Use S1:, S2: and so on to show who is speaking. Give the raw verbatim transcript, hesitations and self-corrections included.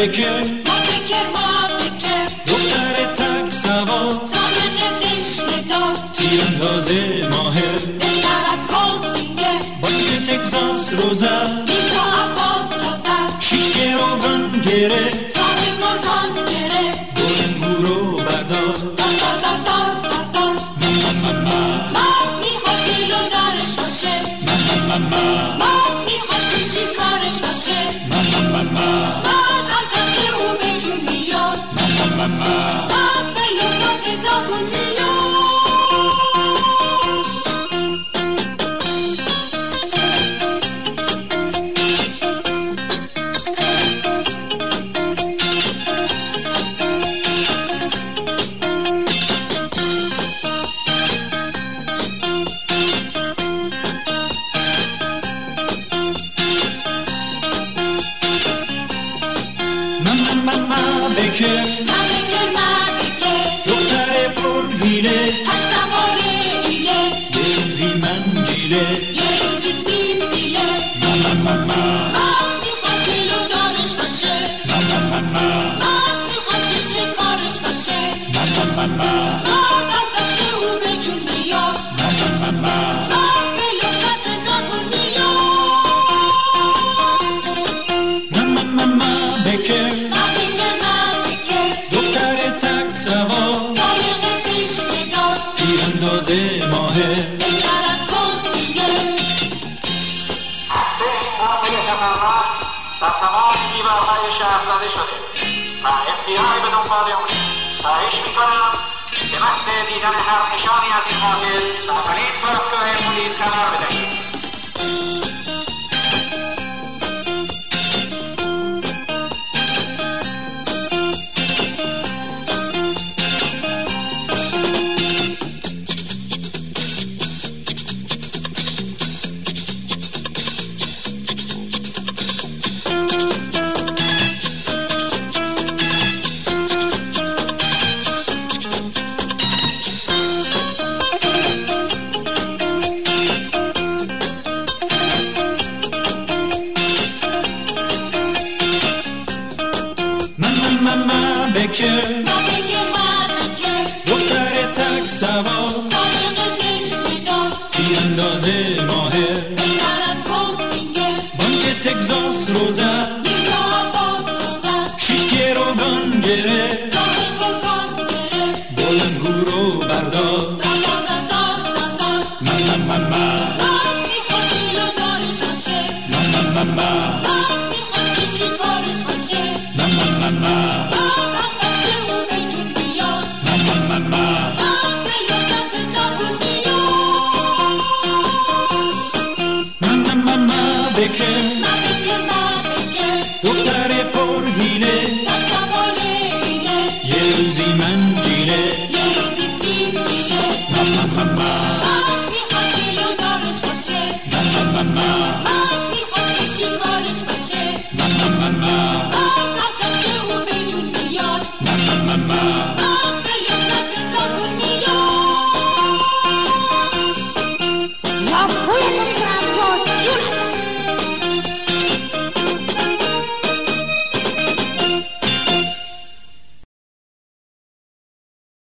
S1: بکر
S2: ما بکر ما بکر
S1: دختر تک سوار
S2: سالق تشنه‌دار
S1: تیرانداز ماهر
S2: دلر از گلدینگه
S1: بانک تگزاس رو زد
S2: میرزا عباس رو زد
S1: شیش گروگان گرفت
S2: راه گرگان گرفت
S1: گل انگور رو بردار
S2: دار دار دار دار دار دار مرد میخواد کیلو دارش باشه مرد میخواد که شکارش باشه مرد از دست او به جون میاد مرد به لغات زبون میاد
S1: بکر
S2: بکر ما بکر
S1: دختر پرهیله
S2: تک سوار ایله
S1: یه روزی من جیله
S2: یه روزی سیسیله مرد میخواد کیلو دارش باشه مرد میخواد که شکارش باشه مرد از دست او به جون میاد مرد به لغت زبون میاد
S1: بکر
S2: ما بکر ما بکر
S1: دختر تک سوار
S2: سالق تشنه‌دار
S1: تیرانداز ماهر
S2: دلر از گلدینگه
S3: سه این حمله خطرناک در تمام دیوارهای شهر زده شده و اف بی آی به دنبال اونه. خواهش میکنم به محض دیدن هر نشانی از این قاتل به اولین پاسگاه پلیس خبر بدهید.
S1: بکر
S2: ما بکر ما بکر
S1: دختر تک سوار
S2: سالق تشنه‌دار
S1: تیرانداز ماهر
S2: دلر از گلدینگه
S1: بانک تگزاس رو زد
S2: میرزا عباس رو زد
S1: شیش گروگان گرفت
S2: راه گرگان گرفت
S1: گل انگور رو بردار
S2: دار دار دار دار دار
S1: من من من من
S2: مرد میخواد کیلو دارش باشه
S1: من من من من
S2: مرد میخواد که شکارش باشه
S1: من من من من
S2: مرد از دست او به جون میاد
S1: من من من من
S2: مرد به لغت زبون میاد
S1: من من من من بکر
S2: ما بکر ما بکر
S1: دختر پرهیله
S2: تک سوار ایله
S1: یه روزی من جیله
S2: یه روزی سیسیله
S1: من من من من
S2: مرد میخواد کیلو دارش باشه
S1: من من من من
S2: مرد میخواد که شکارش باشه
S1: من من من من